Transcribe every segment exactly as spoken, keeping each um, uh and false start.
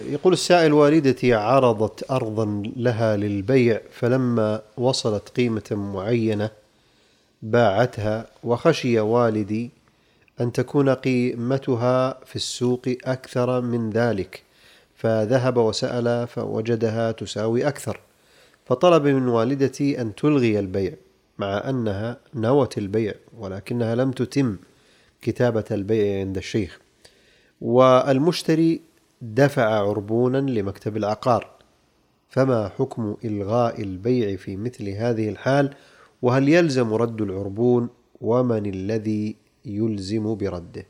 يقول السائل: والدتي عرضت أرضا لها للبيع، فلما وصلت قيمة معينة باعتها، وخشي والدي أن تكون قيمتها في السوق أكثر من ذلك، فذهب وسأل فوجدها تساوي أكثر، فطلب من والدتي أن تلغي البيع، مع أنها نوت البيع ولكنها لم تتم كتابة البيع عند الشيخ، والمشتري دفع عربونا لمكتب العقار، فما حكم إلغاء البيع في مثل هذه الحال؟ وهل يلزم رد العربون؟ ومن الذي يلزم برده؟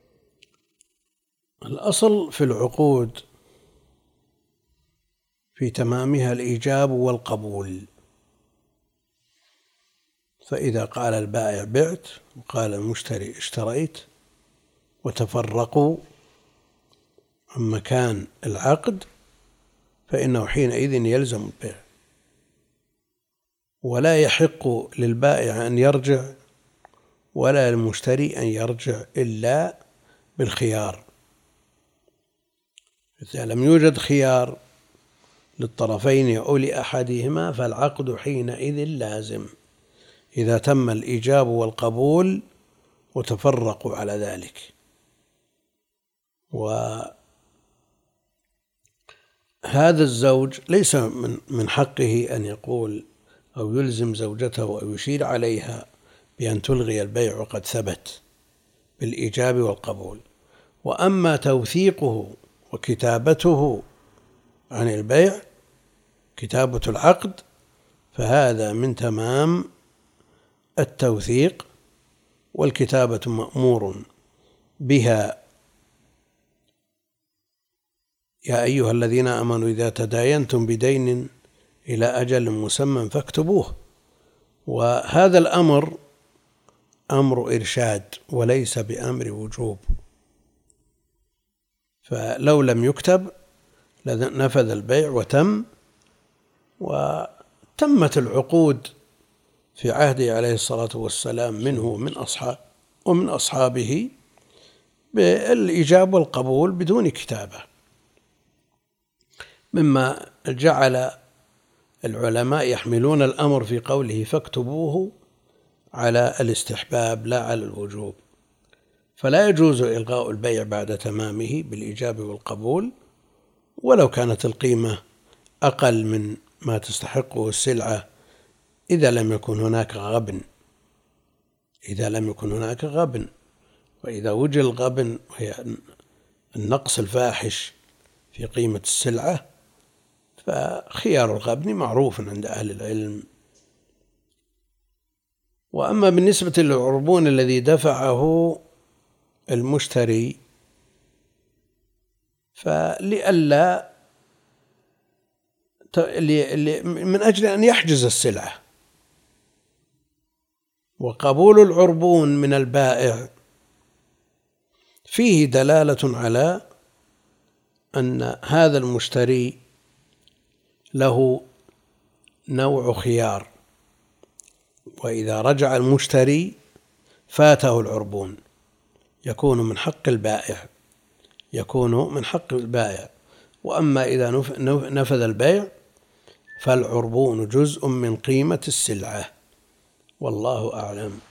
الأصل في العقود في تمامها الإيجاب والقبول، فإذا قال البائع بعت وقال المشتري اشتريت وتفرقوا عن مكان العقد، فإنه حينئذ يلزم البيع، ولا يحق للبائع أن يرجع ولا للمشتري أن يرجع إلا بالخيار. إذا لم يوجد خيار للطرفين أو لأحدهما فالعقد حينئذ لازم، إذا تم الإيجاب والقبول وتفرقوا على ذلك. وهذا الزوج ليس من حقه أن يقول أو يلزم زوجته أو يشير عليها بأن تلغي البيع وقد ثبت بالإيجاب والقبول. وأما توثيقه وكتابته عن البيع، كتابة العقد، فهذا من تمام التوثيق، والكتابة مأمور بها. يا أيها الذين آمنوا إذا تداينتم بدين إلى أجل مسمى فاكتبوه. وهذا الأمر أمر إرشاد وليس بأمر وجوب، فلو لم يكتب لنفذ البيع وتم، وتمت العقود في عهده عليه الصلاة والسلام منه ومن أصحاب ومن أصحابه بالإيجاب والقبول بدون كتابة، مما جعل العلماء يحملون الأمر في قوله فاكتبوه على الاستحباب لا على الوجوب. فلا يجوز إلغاء البيع بعد تمامه بالإيجاب والقبول، ولو كانت القيمة أقل من ما تستحقه السلعة، إذا لم يكن هناك غبن إذا لم يكن هناك غبن وإذا وجد الغبن وهي النقص الفاحش في قيمة السلعة، فخيار الغبن معروف عند أهل العلم. وأما بالنسبة للعربون الذي دفعه المشتري، فلئلا من أجل أن يحجز السلعة، وقبول العربون من البائع فيه دلالة على أن هذا المشتري له نوع خيار، وإذا رجع المشتري فاته العربون يكون من حق البائع يكون من حق البائع وأما إذا نفذ البيع فالعربون جزء من قيمة السلعة، والله أعلم.